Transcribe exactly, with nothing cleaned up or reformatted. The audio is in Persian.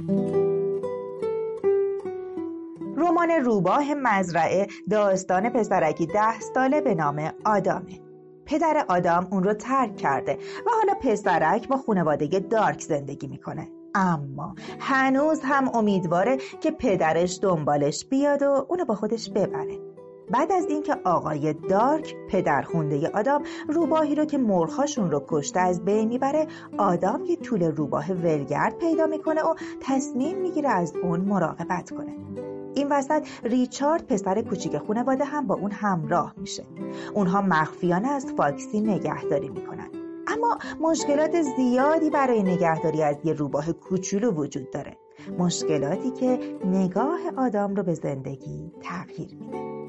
رمان روباه مزرعه داستان پسرکی ده ساله به نام آدامه. پدر آدام اون رو ترک کرده و حالا پسرک با خانواده دارک زندگی میکنه، اما هنوز هم امیدواره که پدرش دنبالش بیاد و اونو با خودش ببره. بعد از اینکه آقای دارک پدرخونده آدام روباهی رو که مرغ‌هاشون رو کشته از بین میبره، آدام یه توله روباه ولگرد پیدا میکنه و تصمیم میگیره از اون مراقبت کنه. این وسط ریچارد پسر کوچیک خانواده هم با اون همراه میشه. اونها مخفیانه از فاکسی نگهداری میکنن، اما مشکلات زیادی برای نگهداری از یه روباه کوچولو وجود داره، مشکلاتی که نگاه آدام رو به زندگی تغییر میده.